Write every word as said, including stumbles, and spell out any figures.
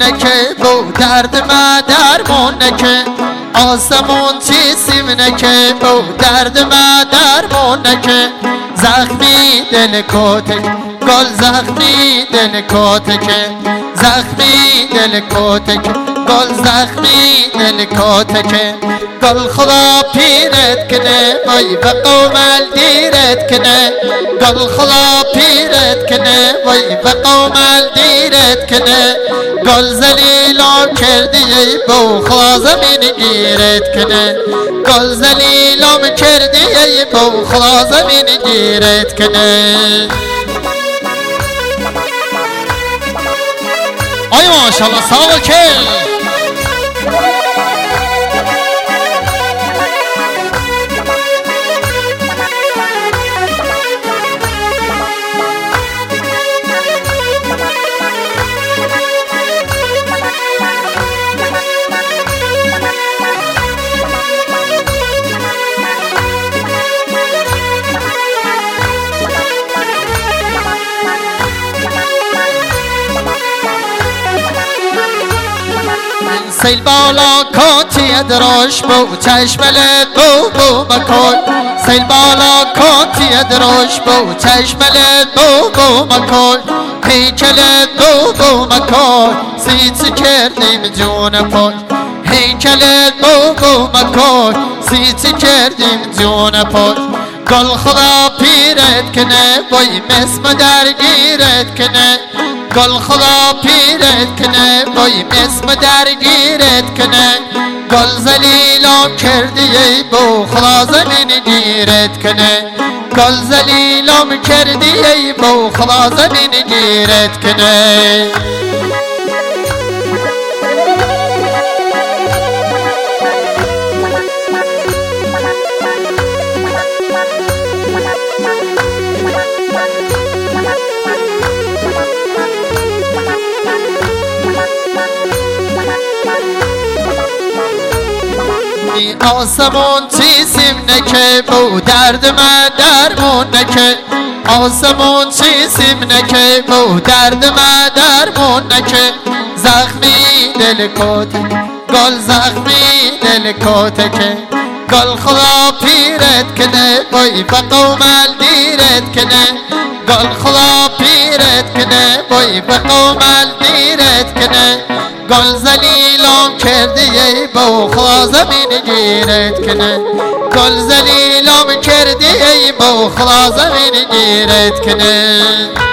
نکه بو درد ما درمون نکه آسمون چی سیم نکه بو درد ما درمون نکه زخمی دل کتک گل زخمی دل کتک زخمی دل کتک گل زخمی دل کتک گل خدا پیرت کنه وای به قومل دیرت کنه گل خدا پیرت کنه وای به قومل دیرت کنه گل زلیلم کردی بو خدا زمین گیرت کنه گل زلیلم کردی بو خدا زمین گیرت کنه آی ماشاءالله سلام که سیل بالا کاتی دراش بو چشمل بو بو مکن سیل بالا کاتی دراش بو چشمل بو بو مکن هیکل بو بو مکن سیت کردیم جون پاک هیکل بو بو مکن سیت کردیم جون پاک گل خدا پیرت کنه وای مسم درگیرت کنه گل خدا پیرت کنه وای مسم درگیرت کنه گل زلیلم کردی بو خدا زمین گیرت کنه گل زلیلم کردی بو خدا زمین گیرت کنه آسمون چیزیم نکه بو درد ما درمون نکه آسمون چیزیم نکه بو درد ما درمون نکه زخمی دل کتک گل زخمی دل کتک گل خدا پیرت کنه وای به قومل دیرت کنه گل خدا پیرت کنه وای به قومل دیرت کنه گل زلیلم کردی بو خدا زمین گیرت کنه گل زلیلم کردی بو خدا زمین گیرت کنه